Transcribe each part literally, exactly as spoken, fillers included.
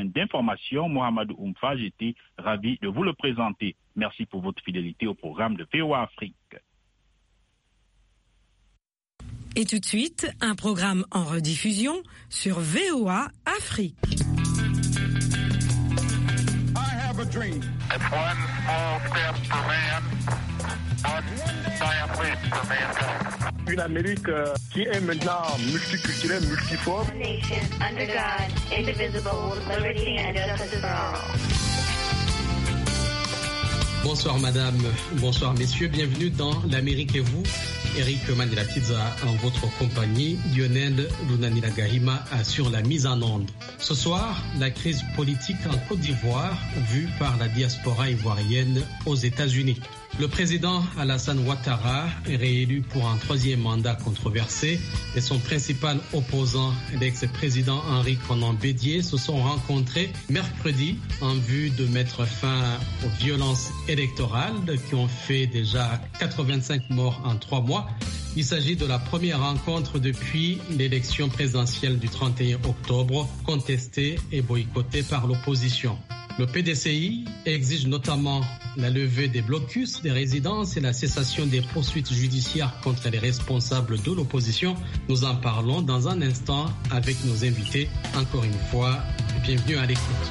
bulletin d'information. Mohamed Oumfa, j'étais ravi de vous le présenter. Merci pour votre fidélité au programme de V O A Afrique. Et tout de suite, un programme en rediffusion sur V O A Afrique. A dream. It's one small step for man, one giant leap for mankind. Une Amérique euh, qui est maintenant multiculturelle, multiforme. Nation under God, indivisible, with liberty and justice for all. Bonsoir madame, bonsoir messieurs, bienvenue dans l'Amérique et vous. Eric Mandela Pizza en votre compagnie, Lionel Lunanila Gahima assure la mise en onde. Ce soir, la crise politique en Côte d'Ivoire vue par la diaspora ivoirienne aux États-Unis. Le président Alassane Ouattara est réélu pour un troisième mandat controversé et son principal opposant, l'ex-président Henri Konan Bédié, se sont rencontrés mercredi en vue de mettre fin aux violences électorales qui ont fait déjà quatre-vingt-cinq morts en trois mois. Il s'agit de la première rencontre depuis l'élection présidentielle du trente et un octobre, contestée et boycottée par l'opposition. Le P D C I exige notamment la levée des blocus des résidences et la cessation des poursuites judiciaires contre les responsables de l'opposition. Nous en parlons dans un instant avec nos invités. Encore une fois, bienvenue à l'écoute.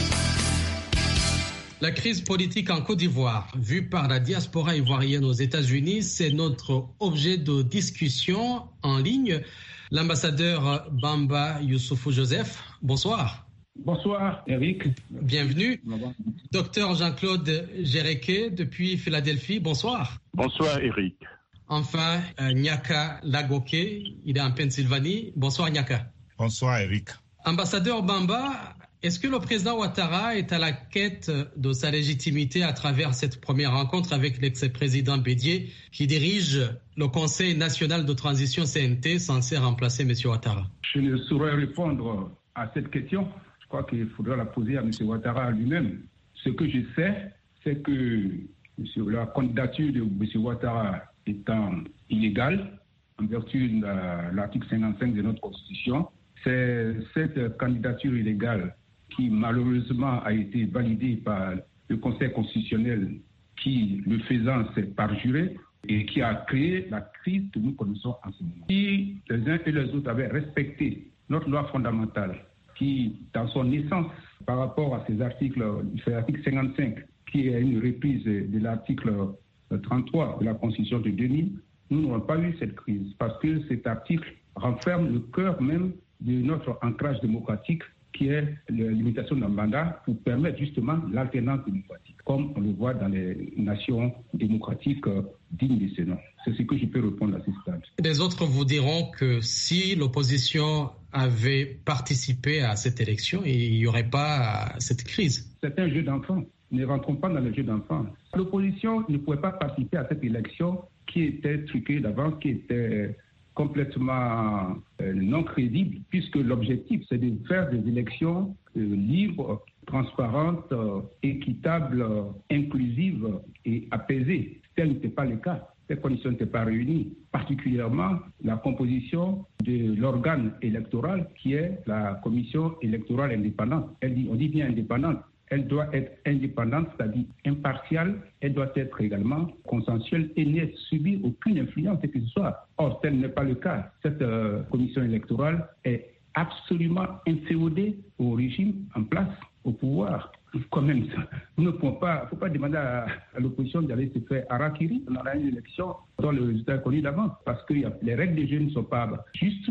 La crise politique en Côte d'Ivoire, vue par la diaspora ivoirienne aux États-Unis, c'est notre objet de discussion en ligne. L'ambassadeur Bamba Youssoufou Joseph, bonsoir. Bonsoir Eric. Bienvenue. Docteur Jean-Claude Géréqué depuis Philadelphie, bonsoir. Bonsoir Eric. Enfin, euh, Nyaka Lagoke, il est en Pennsylvanie. Bonsoir Nyaka. Bonsoir Eric. Ambassadeur Bamba, est-ce que le président Ouattara est à la quête de sa légitimité à travers cette première rencontre avec l'ex-président Bédié qui dirige le Conseil national de transition C N T censé remplacer M. Ouattara? Je ne saurais répondre à cette question. Je crois qu'il faudra la poser à M. Ouattara lui-même. Ce que je sais, c'est que la candidature de M. Ouattara étant illégale, en vertu de l'article cinquante-cinq de notre Constitution, c'est cette candidature illégale qui malheureusement a été validée par le Conseil constitutionnel qui, le faisant, s'est parjuré et qui a créé la crise que nous connaissons en ce moment. Si les uns et les autres avaient respecté notre loi fondamentale, qui, dans son essence, par rapport à ces articles, c'est l'article cinquante-cinq, qui est une reprise de l'article trente-trois de la Constitution de deux mille, nous n'aurons pas eu cette crise, parce que cet article renferme le cœur même de notre ancrage démocratique, qui est la limitation d'un mandat pour permettre justement l'alternance démocratique, comme on le voit dans les nations démocratiques dignes de ce nom. C'est ce que je peux répondre à ce stade. Les autres vous diront que si l'opposition avait participé à cette élection, il n'y aurait pas cette crise. C'est un jeu d'enfant. Ne rentrons pas dans le jeu d'enfant. L'opposition ne pouvait pas participer à cette élection qui était truquée d'avance, qui était complètement euh, non crédible, puisque l'objectif, c'est de faire des élections euh, libres, transparentes, euh, équitables, euh, inclusives et apaisées. Tel n'était pas le cas. Ces conditions n'étaient pas réunies, particulièrement la composition de l'organe électoral qui est la commission électorale indépendante. Elle dit, on dit bien indépendante. Elle doit être indépendante, c'est-à-dire impartiale. Elle doit être également consensuelle et ne subir aucune influence que ce soit. Or, tel n'est pas le cas. Cette euh, commission électorale est absolument inféodée au régime en place, au pouvoir. Quand même, ça. Nous ne pouvons pas, faut pas demander à, à l'opposition d'aller se faire harakiri. On aura une élection dont le résultat est connu d'avance, parce que y a, les règles du jeu ne sont pas justes.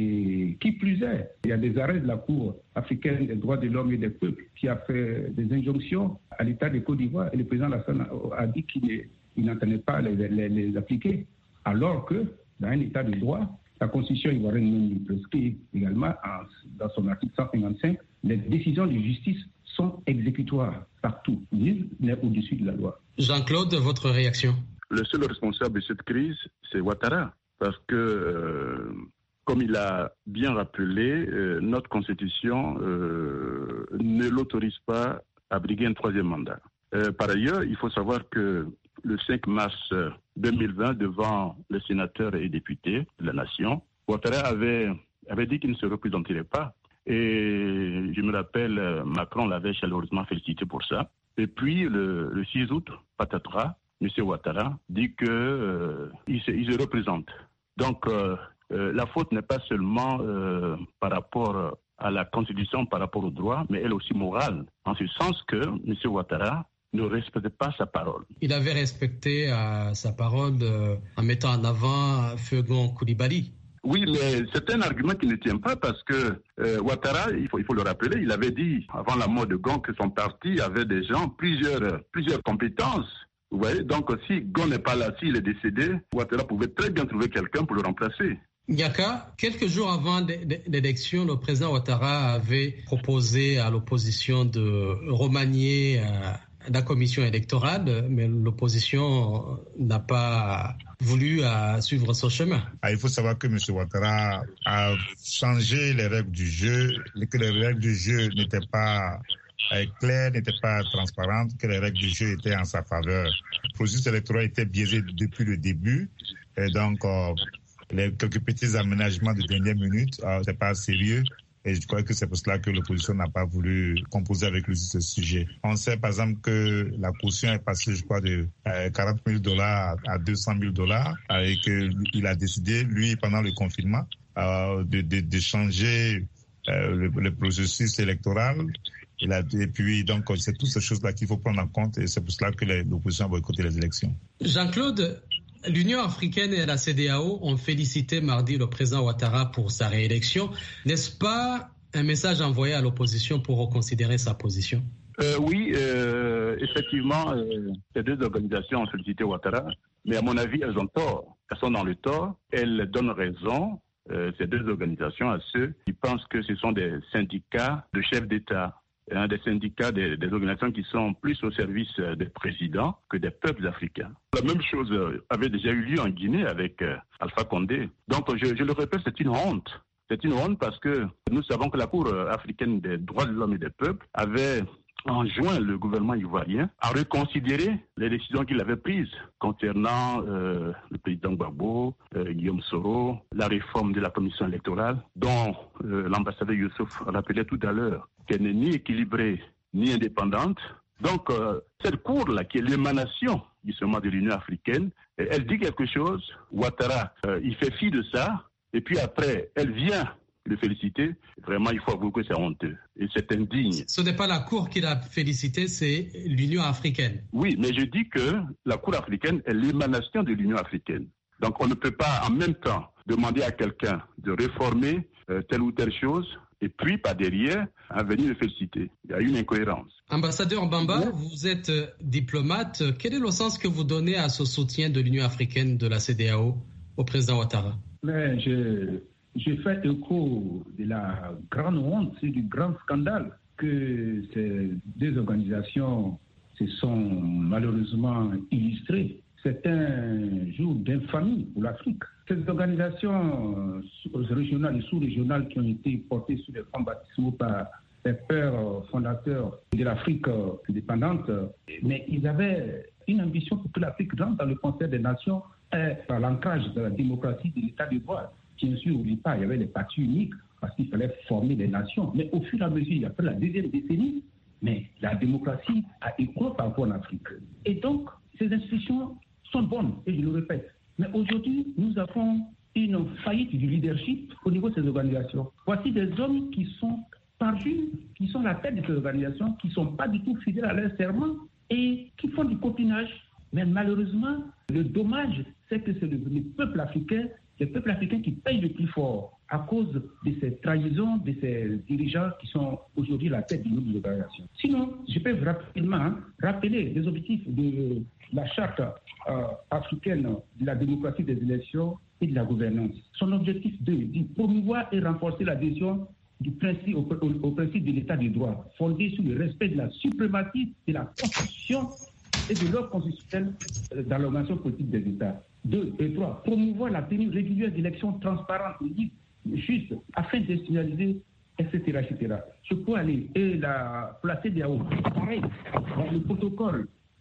Et qui plus est, il y a des arrêts de la Cour africaine des droits de l'homme et des peuples qui a fait des injonctions à l'État de Côte d'Ivoire et le président Alassane a dit qu'il n'entendait pas les, les, les appliquer. Alors que, dans un État de droit, la Constitution ivoirienne prescrit également, dans son article cent cinquante-cinq, les décisions de justice sont exécutoires partout. Nul n'est au-dessus de la loi. Jean-Claude, votre réaction? Le seul responsable de cette crise, c'est Ouattara, parce que... Euh, Comme il a bien rappelé, euh, notre Constitution euh, ne l'autorise pas à briguer un troisième mandat. Euh, par ailleurs, il faut savoir que le cinq mars deux mille vingt, devant les sénateurs et députés de la nation, Ouattara avait, avait dit qu'il ne se représenterait pas. Et je me rappelle, Macron l'avait chaleureusement félicité pour ça. Et puis, le, le six août, patatras, M. Ouattara dit qu'il euh, il se, il se représente. Donc, euh, euh, la faute n'est pas seulement euh, par rapport à la Constitution, par rapport au droit, mais elle aussi morale, en ce sens que M. Ouattara ne respecte pas sa parole. Il avait respecté euh, sa parole euh, en mettant en avant Fagon Coulibaly. Oui, mais c'est un argument qui ne tient pas parce que euh, Ouattara, il faut, il faut le rappeler, il avait dit avant la mort de Gon que son parti avait des gens, plusieurs, plusieurs compétences. Vous voyez, donc si Gon n'est pas là, s'il est décédé, Ouattara pouvait très bien trouver quelqu'un pour le remplacer. Yaka, quelques jours avant l'élection, le président Ouattara avait proposé à l'opposition de remanier euh, la commission électorale, mais l'opposition n'a pas voulu euh, suivre son chemin. Ah, il faut savoir que M. Ouattara a changé les règles du jeu, que les règles du jeu n'étaient pas euh, claires, n'étaient pas transparentes, que les règles du jeu étaient en sa faveur. Le processus électoral était biaisé depuis le début, et donc euh, les quelques petits aménagements de dernière minute, euh, c'est pas sérieux. Et je crois que c'est pour cela que l'opposition n'a pas voulu composer avec lui sur ce sujet. On sait par exemple que la caution est passée, je crois, de euh, quarante mille dollars à deux cent mille dollars et qu'il a décidé, lui, pendant le confinement, euh, de, de, de changer euh, le, le processus électoral. Il a, et puis, donc, c'est toutes ces choses-là qu'il faut prendre en compte et c'est pour cela que les, l'opposition a boycotté les élections. Jean-Claude, l'Union africaine et la C E D A O ont félicité mardi le président Ouattara pour sa réélection. N'est-ce pas un message envoyé à l'opposition pour reconsidérer sa position? euh, Oui, euh, effectivement, euh, ces deux organisations ont félicité Ouattara, mais à mon avis, elles ont tort. Elles sont dans le tort. Elles donnent raison, euh, ces deux organisations, à ceux qui pensent que ce sont des syndicats de chefs d'État. Hein, des syndicats, des, des organisations qui sont plus au service euh, des présidents que des peuples africains. La même chose euh, avait déjà eu lieu en Guinée avec euh, Alpha Condé. Donc, je, je le répète, c'est une honte. C'est une honte parce que nous savons que la Cour africaine des droits de l'homme et des peuples avait enjoint le gouvernement ivoirien à reconsidérer les décisions qu'il avait prises concernant euh, le président Gbagbo, euh, Guillaume Soro, la réforme de la commission électorale, dont euh, l'ambassadeur Youssouf rappelait tout à l'heure qu'elle n'est ni équilibrée ni indépendante. Donc, euh, cette cour-là, qui est l'émanation justement de l'Union africaine, elle dit quelque chose. Ouattara, euh, il fait fi de ça, et puis après, elle vient le féliciter. Vraiment, il faut avouer que c'est honteux et c'est indigne. Ce n'est pas la Cour qui l'a félicité, c'est l'Union africaine. Oui, mais je dis que la Cour africaine est l'émanation de l'Union africaine. Donc, on ne peut pas en même temps demander à quelqu'un de réformer euh, telle ou telle chose et puis, par derrière, à venir le féliciter. Il y a une incohérence. Ambassadeur Bamba, oui. Vous êtes diplomate. Quel est le sens que vous donnez à ce soutien de l'Union africaine, de la C E D A O, au président Ouattara? Mais je, je fais écho de la grande honte, c'est du grand scandale que ces deux organisations se sont malheureusement illustrées. C'est un jour d'infamie pour l'Afrique. Ces organisations régionales et sous-régionales qui ont été portées sur les fonds baptismaux par les pères fondateurs de l'Afrique indépendante, mais ils avaient une ambition pour que l'Afrique rentre dans le concert des nations et par l'ancrage de la démocratie de l'État de droit. Bien sûr, n'oublie pas, il y avait les partis uniques parce qu'il fallait former les nations. Mais au fur et à mesure, après la deuxième décennie, mais la démocratie a éclos parfois en Afrique. Et donc, ces institutions sont bonnes, et je le répète. Mais aujourd'hui, nous avons une faillite du leadership au niveau de ces organisations. Voici des hommes qui sont parjus, qui sont à la tête de ces organisations, qui ne sont pas du tout fidèles à leur serment et qui font du copinage. Mais malheureusement, le dommage, c'est que c'est le, le peuple africain, les peuples africains qui payent le plus fort à cause de ces trahisons, de ces dirigeants qui sont aujourd'hui à la tête de nos organisations. Sinon, je peux rapidement hein, rappeler les objectifs de la charte euh, africaine de la démocratie des élections et de la gouvernance. Son objectif de, de promouvoir et renforcer l'adhésion du principe, au, au, au principe de l'état de droit, fondé sur le respect de la suprématie de la Constitution et de l'ordre constitutionnel dans l'organisation politique des États. Deux et trois, promouvoir la tenue régulière d'élections transparentes, justes, afin de signaliser, et cetera, et cetera. Je peux aller et la placer des hauts. Pareil, dans le protocole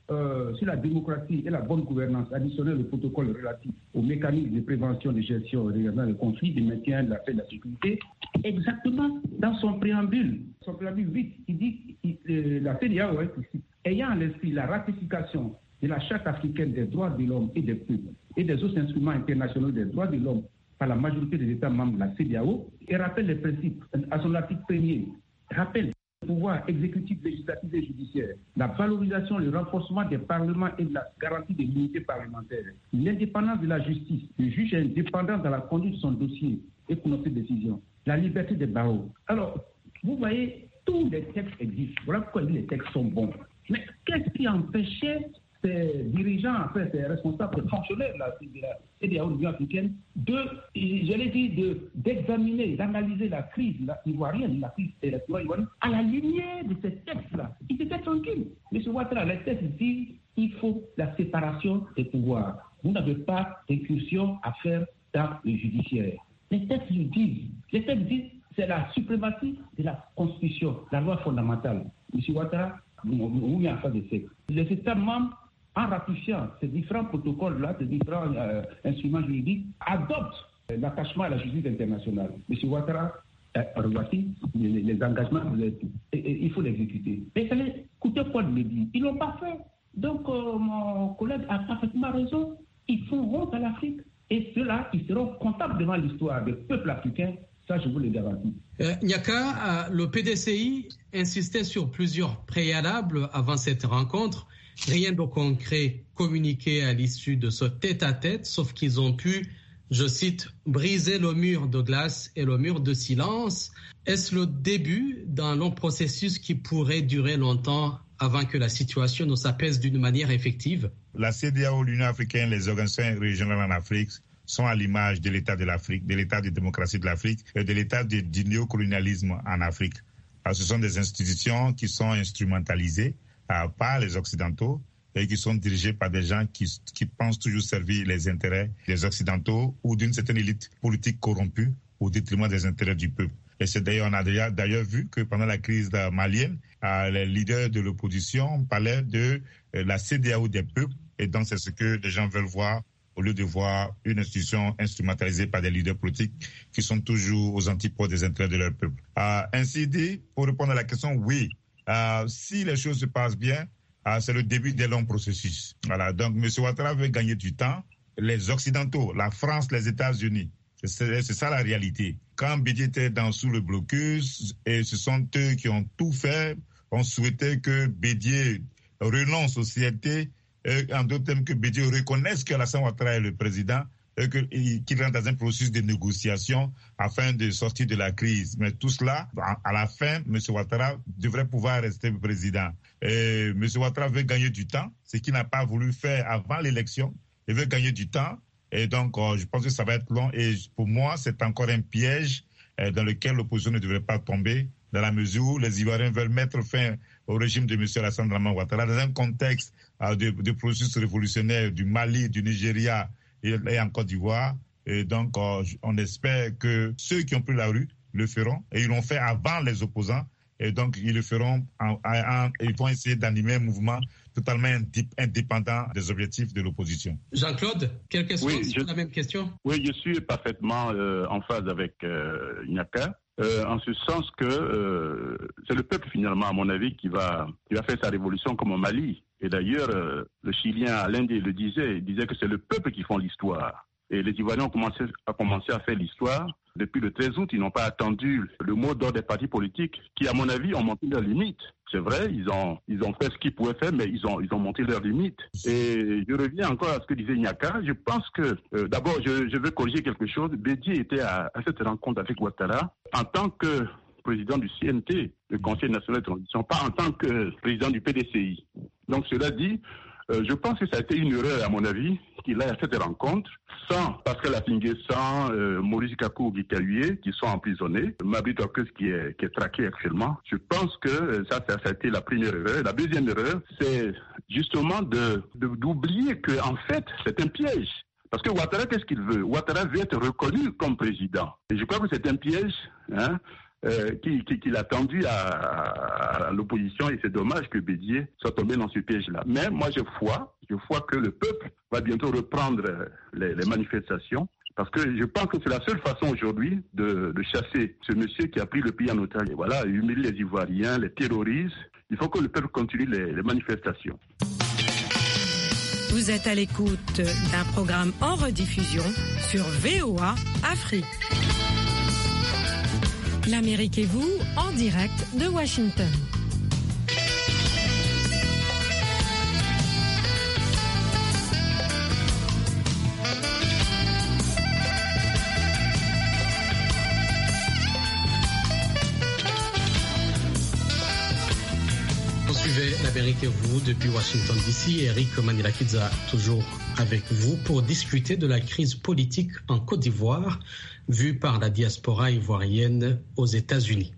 euh, sur la démocratie et la bonne gouvernance, additionner le protocole relatif aux mécanismes de prévention, de gestion, règlement de conflits, de maintien de la paix et de la sécurité, exactement dans son préambule, son préambule huit, il dit il, euh, la C E D E A O est ici, ayant à l'esprit la ratification de la Charte africaine des droits de l'homme et des peuples et des autres instruments internationaux des droits de l'homme par la majorité des États membres de la C E D E A O, et rappelle les principes à son article premier, rappelle le pouvoir exécutif, législatif et judiciaire, la valorisation, le renforcement des parlements et de la garantie de l'unité parlementaire, l'indépendance de la justice, le juge est indépendant dans la conduite de son dossier et pour ses décisions, la liberté des barreaux. Alors, vous voyez, tous les textes existent. Voilà pourquoi les textes sont bons. Mais qu'est-ce qui empêchait ces dirigeants, en fait, ces responsables, ces fonctionnaires de la C E D E A O, de l'Union africaine, de, j'allais dire, de, d'examiner, d'analyser la crise la, ivoirienne, la crise électorale ivoirienne, à la lumière de ces textes-là. Ils étaient tranquilles. M. Ouattara, les textes disent qu'il faut la séparation des pouvoirs. Vous n'avez pas d'incursion à faire dans le judiciaire. Les textes le disent. Les textes disent c'est la suprématie de la Constitution, la loi fondamentale. M. Ouattara, vous met en face de ça. Les États membres, en ratifiant ces différents protocoles-là, ces différents euh, instruments juridiques, adoptent euh, l'attachement à la justice internationale. M. Ouattara a euh, les, les engagements, et, et, il faut l'exécuter. Mais ça allait coûter quoi de le dire? Ils ne l'ont pas fait. Donc, euh, mon collègue a parfaitement raison. Ils font honte à l'Afrique. Et ceux-là, ils seront comptables devant l'histoire des peuples africains. Ça, je vous le garantis. Euh, Nyaka, euh, le P D C I insistait sur plusieurs préalables avant cette rencontre. Rien de concret communiqué à l'issue de ce tête-à-tête, sauf qu'ils ont pu, je cite, briser le mur de glace et le mur de silence. Est-ce le début d'un long processus qui pourrait durer longtemps avant que la situation ne s'apaise d'une manière effective? La C E D E A O, l'Union africaine, les organisations régionales en Afrique sont à l'image de l'État de l'Afrique, de l'État de démocratie de l'Afrique et de l'État de, du néocolonialisme en Afrique. Alors, ce sont des institutions qui sont instrumentalisées euh, par les Occidentaux et qui sont dirigées par des gens qui, qui pensent toujours servir les intérêts des Occidentaux ou d'une certaine élite politique corrompue au détriment des intérêts du peuple. Et c'est d'ailleurs, on a déjà, d'ailleurs vu que pendant la crise malienne, euh, les leaders de l'opposition parlaient de euh, la C E D E A O des peuples, et donc c'est ce que les gens veulent voir au lieu de voir une institution instrumentalisée par des leaders politiques qui sont toujours aux antipodes des intérêts de leur peuple. Euh, ainsi dit, pour répondre à la question, oui, euh, si les choses se passent bien, euh, c'est le début des longs processus. Voilà. Donc, M. Ouattara veut gagner du temps. Les Occidentaux, la France, les États-Unis, c'est, c'est ça la réalité. Quand Bédié était dans, sous le blocus, et ce sont eux qui ont tout fait, on souhaitait que Bédié renonce au C N T, et en d'autres termes que Bédié reconnaisse qu'Alassane Ouattara est le président, et que, et qu'il rentre dans un processus de négociation afin de sortir de la crise. Mais tout cela, à la fin, M. Ouattara devrait pouvoir rester président. Et M. Ouattara veut gagner du temps, ce qu'il n'a pas voulu faire avant l'élection. Il veut gagner du temps. Et donc, euh, je pense que ça va être long. Et pour moi, c'est encore un piège euh, dans lequel l'opposition ne devrait pas tomber, dans la mesure où les Ivoiriens veulent mettre fin au régime de M. Alassane Ouattara dans un contexte euh, de, de processus révolutionnaire du Mali, du Nigeria et, et en Côte d'Ivoire. Et donc, euh, on espère que ceux qui ont pris la rue le feront. Et ils l'ont fait avant les opposants. Et donc, ils le feront. En, en, en, ils vont essayer d'animer un mouvement totalement indépendant des objectifs de l'opposition. Jean-Claude, quelle question? Oui, c'est je, la même question. Oui, je suis parfaitement euh, en phase avec euh, Nyaka, euh, en ce sens que euh, c'est le peuple finalement, à mon avis, qui va, qui va faire sa révolution comme au Mali. Et d'ailleurs, euh, le Chilien Alain Dé le disait, il disait que c'est le peuple qui font l'histoire. Et les Ivoiriens ont commencé, ont commencé à faire l'histoire. Depuis le treize août, ils n'ont pas attendu le mot d'ordre des partis politiques qui, à mon avis, ont monté leurs limites. C'est vrai, ils ont, ils ont fait ce qu'ils pouvaient faire, mais ils ont, ils ont monté leurs limites. Et je reviens encore à ce que disait Nyaka. Je pense que, euh, d'abord, je, je veux corriger quelque chose. Bédié était à, à cette rencontre avec Ouattara en tant que président du C N T, le Conseil national de transition, pas en tant que président du P D C I. Donc, cela dit, Euh, je pense que ça a été une erreur, à mon avis, qu'il aille à cette rencontre sans Pascal Affingué, sans euh, Maurice Kakou Guikahuye, qui sont emprisonnés, Mabri Torquez qui est, qui est traqué actuellement. Je pense que euh, ça, ça, ça a été la première erreur. La deuxième erreur, c'est justement de, de, d'oublier que, en fait, c'est un piège. Parce que Ouattara, qu'est-ce qu'il veut? Ouattara veut être reconnu comme président. Et je crois que c'est un piège, hein, Euh, qui, qui, qui l'a tendu à, à l'opposition et c'est dommage que Bédié soit tombé dans ce piège-là. Mais moi, je vois, je vois que le peuple va bientôt reprendre les, les manifestations parce que je pense que c'est la seule façon aujourd'hui de, de chasser ce monsieur qui a pris le pays en otage. Et voilà, il humilie les Ivoiriens, les terrorise. Il faut que le peuple continue les, les manifestations. Vous êtes à l'écoute d'un programme en rediffusion sur V O A Afrique. L'Amérique et vous, en direct de Washington. L'Amérique et vous depuis Washington D C. Eric Manilakidza toujours avec vous pour discuter de la crise politique en Côte d'Ivoire vue par la diaspora ivoirienne aux États-Unis.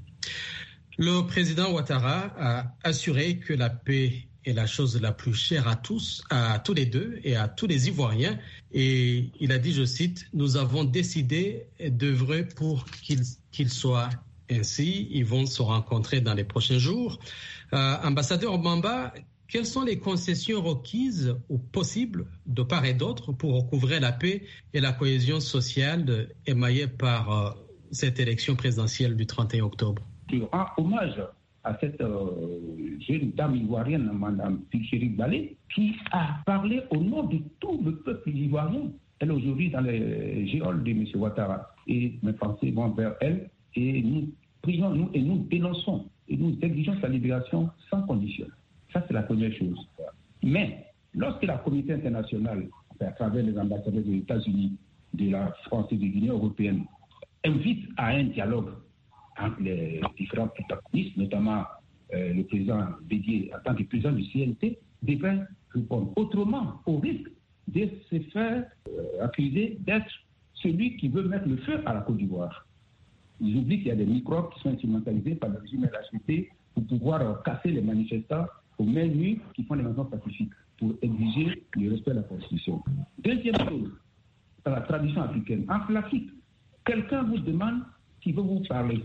Le président Ouattara a assuré que la paix est la chose la plus chère à tous, à tous les deux et à tous les Ivoiriens. Et il a dit, je cite, « Nous avons décidé d'œuvrer pour qu'il, qu'il soit ainsi. » Ils vont se rencontrer dans les prochains jours. Euh, ambassadeur Bamba, quelles sont les concessions requises ou possibles de part et d'autre pour recouvrer la paix et la cohésion sociale émaillée par euh, cette élection présidentielle du trente et un octobre? Je rends hommage à cette euh, jeune dame ivoirienne, Mme Chéri Balé, qui a parlé au nom de tout le peuple ivoirien. Elle est aujourd'hui dans les géoles de M. Ouattara. Et mes pensées vont vers elle et nous prions nous, et nous dénonçons et nous exigeons sa libération sans condition. Ça, c'est la première chose. Mais lorsque la communauté internationale, à travers les ambassadeurs des États-Unis, de la France et de l'Union européenne, invite à un dialogue entre les différents protagonistes, notamment euh, le président Bédié en tant que président du C N T, devrait répondre autrement au risque de se faire euh, accuser d'être celui qui veut mettre le feu à la Côte d'Ivoire. Ils oublient qu'il y a des microbes qui sont instrumentalisés par le régime L H P pour pouvoir euh, casser les manifestants aux mains nues qui font des manifestations pacifiques pour exiger le respect de la Constitution. Deuxième chose, dans la tradition africaine, en Afrique, quelqu'un vous demande qui veut vous parler.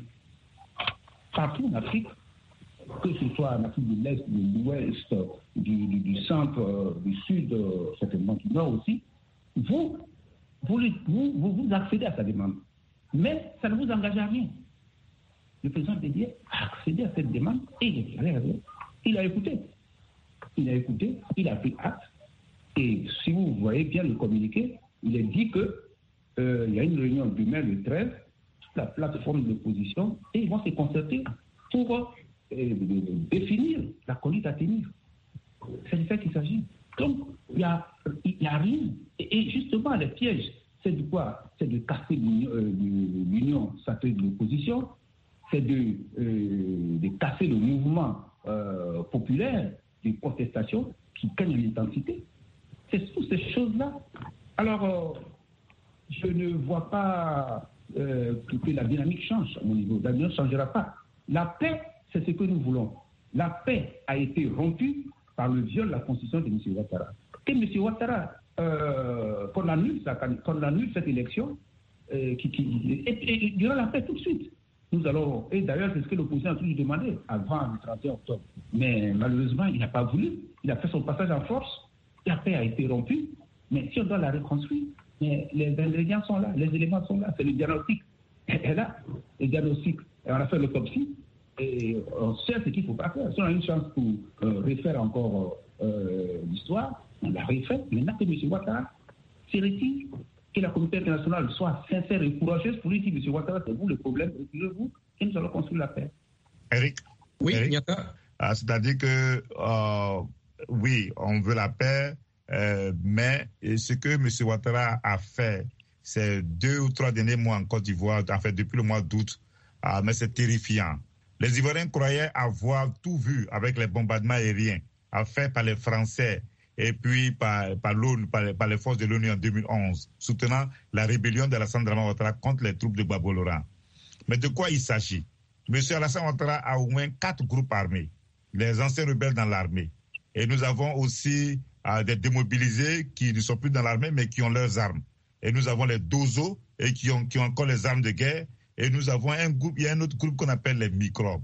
Partout en Afrique, que ce soit en Afrique de l'Est, de l'Ouest, du, du, du centre, euh, du Sud, euh, certainement du Nord aussi, vous vous, vous, vous vous accédez à sa demande. Mais ça ne vous engage à rien. Le président Bédié a accédé à cette demande et il a, il a écouté. Il a écouté, il a pris acte. Et si vous voyez bien le communiqué, il est dit qu'il euh, y a une réunion demain le treize, la plateforme de l'opposition, et ils vont se concerter pour euh, définir la conduite à tenir. C'est de ça qu'il s'agit. Donc, il n'y a, y a rien. Et, et justement, les pièges, c'est de quoi? C'est de casser l'union, euh, l'union sacrée de l'opposition, c'est de, euh, de casser le mouvement euh, populaire de protestation qui gagne en intensité. C'est toutes ces choses-là. Alors, euh, je ne vois pas euh, que, que la dynamique change à mon niveau. La dynamique ne changera pas. La paix, c'est ce que nous voulons. La paix a été rompue par le viol de la constitution de M. Ouattara. Que M. Ouattara, euh, qu'on annule, qu'on annule cette élection, euh, qui, qui, et, et durant la paix tout de suite. Nous allons, et d'ailleurs, c'est ce que l'opposition a toujours demandé avant le trente et un octobre. Mais malheureusement, il n'a pas voulu. Il a fait son passage en force. La paix a été rompue. Mais si on doit la reconstruire, mais les ingrédients sont là, les éléments sont là. C'est le diagnostic. Et là, le diagnostic. Et on a fait l'autopsie. Et on sait ce qu'il ne faut pas faire. Si on a une chance pour euh, refaire encore euh, l'histoire, on l'a refait. Maintenant que M. Ouattara s'est retiré, que la communauté internationale soit sincère et courageuse pour lui dire, M. Ouattara, c'est vous le problème, retirez-vous, et nous allons construire la paix. Eric? Oui, Eric? Ah, c'est-à-dire que, euh, oui, on veut la paix, euh, mais ce que M. Ouattara a fait ces deux ou trois derniers mois en Côte d'Ivoire, en fait, depuis le mois d'août, ah, mais c'est terrifiant. Les Ivoiriens croyaient avoir tout vu avec les bombardements aériens faits par les Français et puis par, par l'ONU, par, par les forces de l'ONU en deux mille onze, soutenant la rébellion d'Alassane Dramane Ouattara contre les troupes de Gbagbo Laurent. Mais de quoi il s'agit? M. Alassane Ouattara a au moins quatre groupes armés, les anciens rebelles dans l'armée. Et nous avons aussi euh, des démobilisés qui ne sont plus dans l'armée, mais qui ont leurs armes. Et nous avons les dozos et qui ont, qui ont encore les armes de guerre. Et nous avons un groupe, il y a un autre groupe qu'on appelle les microbes.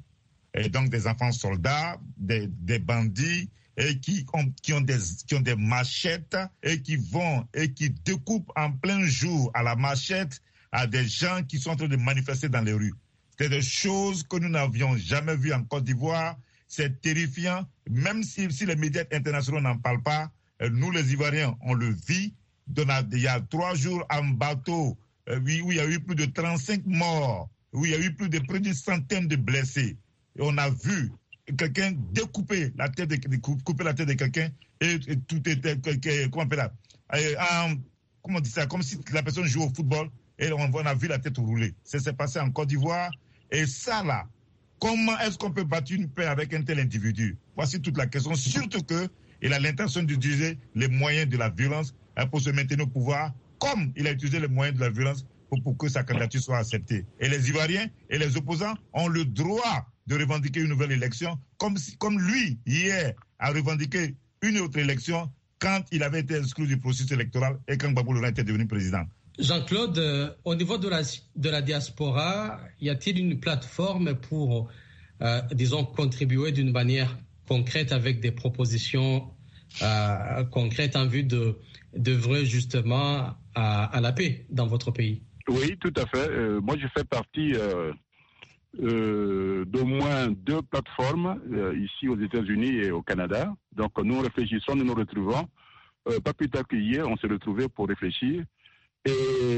et donc des enfants soldats, des, des bandits, et qui ont, qui, ont des, qui ont des machettes et qui vont et qui découpent en plein jour à la machette à des gens qui sont en train de manifester dans les rues. C'est des choses que nous n'avions jamais vues en Côte d'Ivoire. C'est terrifiant. Même si, si les médias internationaux n'en parlent pas, nous les Ivoiriens, on le vit. Il y a trois jours en bateau, où il y a eu plus de trente-cinq morts, où il y a eu plus de plus d'une centaine de blessés. Et on a vu quelqu'un découper la tête de, couper la tête de quelqu'un et, et tout était, comment on appelle là, et, um, comment on dit ça, comme si la personne jouait au football et on, on a vu la tête rouler. Ça s'est passé en Côte d'Ivoire et ça là, comment est-ce qu'on peut battre une paix avec un tel individu? Voici toute la question, surtout qu'il a l'intention d'utiliser les moyens de la violence pour se maintenir au pouvoir, comme il a utilisé les moyens de la violence pour, pour que sa candidature soit acceptée. Et les Ivoiriens et les opposants ont le droit de revendiquer une nouvelle élection, comme, si, comme lui, hier, a revendiqué une autre élection quand il avait été exclu du processus électoral et quand Gbagbo Lorent était devenu président. Jean-Claude, euh, au niveau de la, de la diaspora, y a-t-il une plateforme pour, euh, disons, contribuer d'une manière concrète avec des propositions euh, concrètes en vue de d'œuvrer justement à, à la paix dans votre pays? Oui, tout à fait. Euh, moi, je fais partie euh, euh, d'au moins deux plateformes euh, ici aux États-Unis et au Canada. Donc, nous réfléchissons, nous nous retrouvons. Euh, pas plus tard qu'hier, on s'est retrouvés pour réfléchir. Et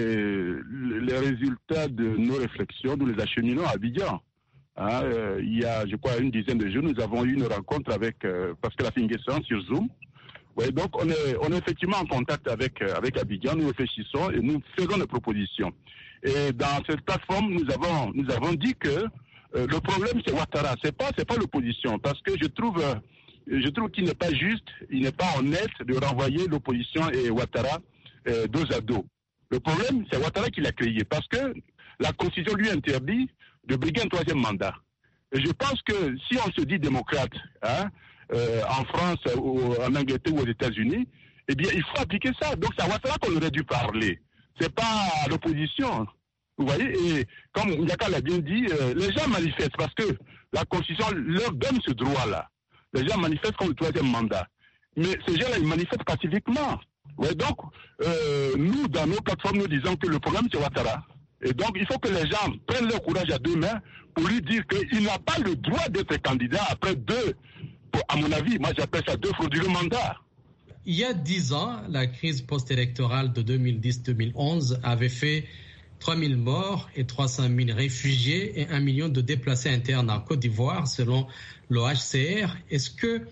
les résultats de nos réflexions, nous les acheminons à Abidjan. Hein, euh, il y a, je crois, une dizaine de jours, nous avons eu une rencontre avec euh, Pascal Affinguessan sur Zoom. Ouais, donc on est, on est effectivement en contact avec, avec Abidjan, nous réfléchissons et nous faisons des propositions. Et dans cette plateforme, nous avons, nous avons dit que euh, le problème c'est Ouattara, c'est pas, c'est pas l'opposition, parce que je trouve, euh, je trouve qu'il n'est pas juste, il n'est pas honnête de renvoyer l'opposition et Ouattara euh, dos à dos. Le problème c'est Ouattara qui l'a créé, parce que la Constitution lui interdit de briguer un troisième mandat. Et je pense que si on se dit démocrate, hein, Euh, en France, ou en Angleterre ou aux États-Unis, eh bien, il faut appliquer ça. Donc, c'est à Ouattara qu'on aurait dû parler. C'est pas à l'opposition. Vous voyez, et comme Ndiaka l'a bien dit, euh, les gens manifestent parce que la Constitution leur donne ce droit-là. Les gens manifestent comme le troisième mandat. Mais ces gens-là, ils manifestent pacifiquement. Ouais, donc, euh, nous, dans nos plateformes, nous disons que le problème, c'est Ouattara. Et donc, il faut que les gens prennent leur courage à deux mains pour lui dire qu'il n'a pas le droit d'être candidat après deux. À mon avis, moi j'appelle ça deux frauduleux mandats. Il y a dix ans, la crise post-électorale de deux mille dix deux mille onze avait fait trois mille morts et trois cent mille réfugiés et un million de déplacés internes en Côte d'Ivoire, selon l'O H C R. Est-ce que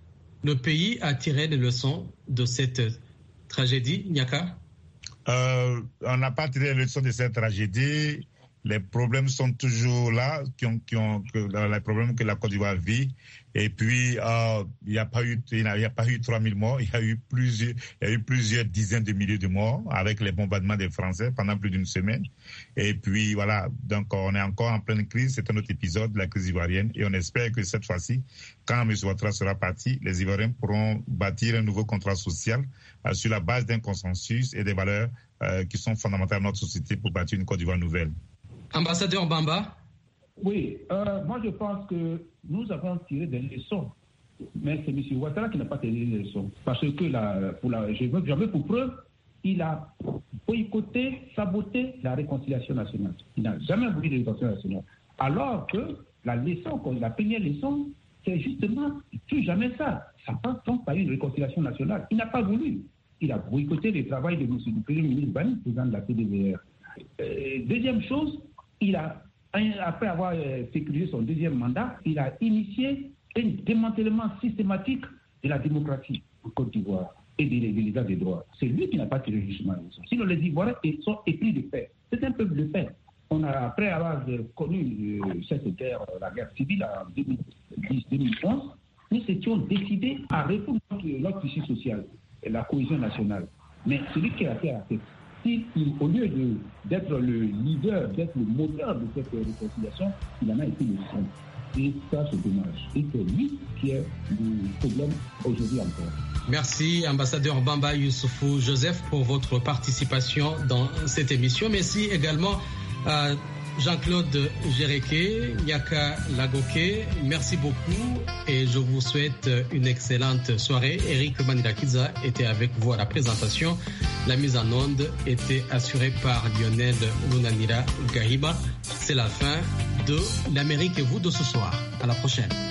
le pays a tiré les leçons de cette tragédie, Ndiaka? euh, On n'a pas tiré les leçons de cette tragédie. Les problèmes sont toujours là, qui ont, qui ont, que, les problèmes que la Côte d'Ivoire vit. Et puis, euh, il n'y a pas eu, il n'y a pas eu trois mille morts. Il y a eu plusieurs, il y a eu plusieurs dizaines de milliers de morts avec les bombardements des Français pendant plus d'une semaine. Et puis, voilà. Donc, on est encore en pleine crise. C'est un autre épisode de la crise ivoirienne. Et on espère que cette fois-ci, quand M. Ouattara sera parti, les Ivoiriens pourront bâtir un nouveau contrat social euh, sur la base d'un consensus et des valeurs euh, qui sont fondamentales à notre société pour bâtir une Côte d'Ivoire nouvelle. Ambassadeur Bamba? Oui, euh, moi je pense que nous avons tiré des leçons, mais c'est M. Ouattara qui n'a pas tiré des leçons. Parce que la, pour la, je veux, j'avais pour preuve, il a boycotté, saboté la réconciliation nationale. Il n'a jamais voulu de réconciliation nationale. Alors que la leçon, la première leçon, c'est justement, tu jamais ça. Ça passe donc par une réconciliation nationale. Il n'a pas voulu. Il a boycotté le travail de M. du Premier ministre Bani, président de la P D V R. Euh, deuxième chose, il a, après avoir euh, sécurisé son deuxième mandat, il a initié un démantèlement systématique de la démocratie en Côte d'Ivoire et de l'état des droits. C'est lui qui n'a pas tiré justement la leçon. Sinon, les Ivoiriens sont épris de paix. C'est un peuple de paix. On a, après avoir connu euh, cette guerre, la guerre civile en deux mille dix deux mille onze, nous étions décidés à répondre notre, notre tissu social et la cohésion nationale. Mais celui qui a fait la tête, si, il, au lieu de, d'être le leader, d'être le moteur de cette réconciliation, il en a été le centre. Et ça, c'est dommage. Et c'est lui qui est le problème aujourd'hui encore. Merci, ambassadeur Bamba Youssoufou Joseph, pour votre participation dans cette émission. Merci également à Jean-Claude Géréqué, Yaka Lagoké, merci beaucoup et je vous souhaite une excellente soirée. Eric Manilakiza était avec vous à la présentation. La mise en onde était assurée par Lionel Lunanira Gahima. C'est la fin de l'Amérique et vous de ce soir. À la prochaine.